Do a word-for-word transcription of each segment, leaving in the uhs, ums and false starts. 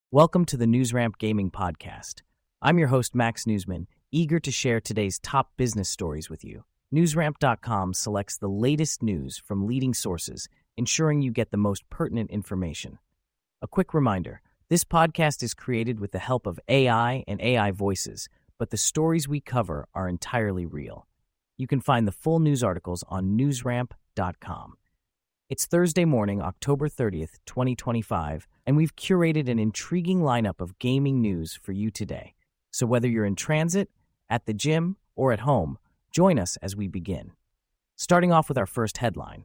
Welcome to the NewsRamp Gaming Podcast. I'm your host, Max Newsman, eager to share today's top business stories with you. NewsRamp dot com selects the latest news from leading sources, ensuring you get the most pertinent information. A quick reminder, this podcast is created with the help of A I and A I voices, but the stories we cover are entirely real. You can find the full news articles on NewsRamp dot com. It's Thursday morning, October thirtieth, twenty twenty-five, and we've curated an intriguing lineup of gaming news for you today. So whether you're in transit, at the gym, or at home, join us as we begin. Starting off with our first headline.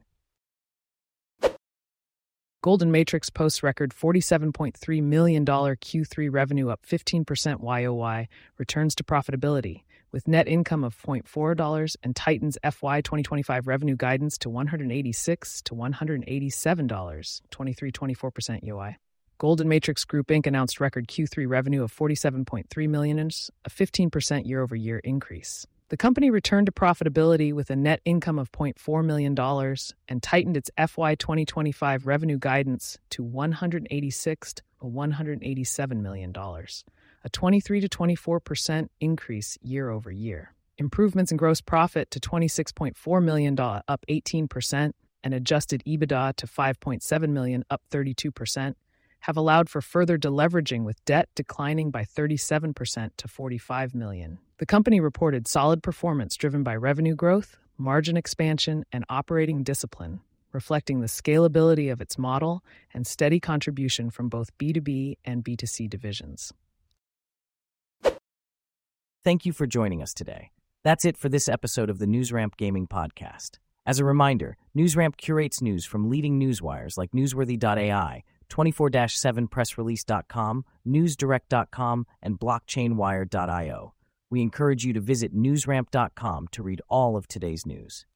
Golden Matrix posts record forty-seven point three million dollars Q three revenue, up fifteen percent Y O Y, returns to profitability, with net income of zero point four dollars and tightens F Y twenty twenty-five revenue guidance to one hundred eighty-six to one hundred eighty-seven dollars, twenty-three to twenty-four percent Y O Y. Golden Matrix Group Incorporated announced record Q three revenue of forty-seven point three million dollars, a fifteen percent year-over-year increase. The company returned to profitability with a net income of zero point four million dollars and tightened its F Y twenty twenty-five revenue guidance to one hundred eighty-six to one hundred eighty-seven million dollars, a twenty-three to twenty-four percent increase year-over-year. Improvements in gross profit to twenty-six point four million dollars, up eighteen percent, and adjusted EBITDA to five point seven million dollars, up thirty-two percent, have allowed for further deleveraging, with debt declining by thirty-seven percent to forty-five million dollars. The company reported solid performance driven by revenue growth, margin expansion, and operating discipline, reflecting the scalability of its model and steady contribution from both B two B and B two C divisions. Thank you for joining us today. That's it for this episode of the NewsRamp Gaming Podcast. As a reminder, NewsRamp curates news from leading newswires like Newsworthy dot A I, twenty-four seven press release dot com, news direct dot com, and blockchain wire dot io. We encourage you to visit NewsRamp dot com to read all of today's news.